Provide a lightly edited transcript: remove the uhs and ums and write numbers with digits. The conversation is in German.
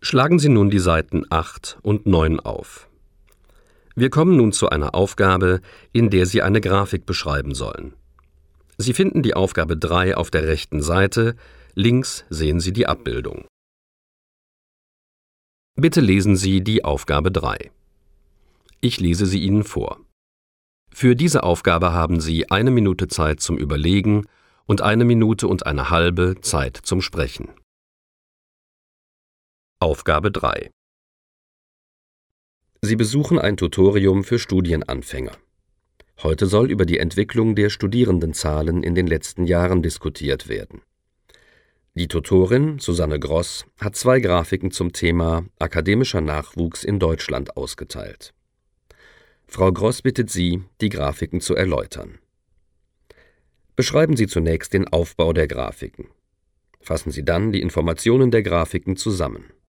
Schlagen Sie nun die Seiten 8 und 9 auf. Wir kommen nun zu einer Aufgabe, in der Sie eine Grafik beschreiben sollen. Sie finden die Aufgabe 3 auf der rechten Seite, links sehen Sie die Abbildung. Bitte lesen Sie die Aufgabe 3. Ich lese sie Ihnen vor. Für diese Aufgabe haben Sie 1 Minute Zeit zum Überlegen und 1 Minute und eine halbe Zeit zum Sprechen. Aufgabe 3. Sie besuchen ein Tutorium für Studienanfänger. Heute soll über die Entwicklung der Studierendenzahlen in den letzten Jahren diskutiert werden. Die Tutorin, Susanne Gross, hat 2 Grafiken zum Thema akademischer Nachwuchs in Deutschland ausgeteilt. Frau Gross bittet Sie, die Grafiken zu erläutern. Beschreiben Sie zunächst den Aufbau der Grafiken. Fassen Sie dann die Informationen der Grafiken zusammen.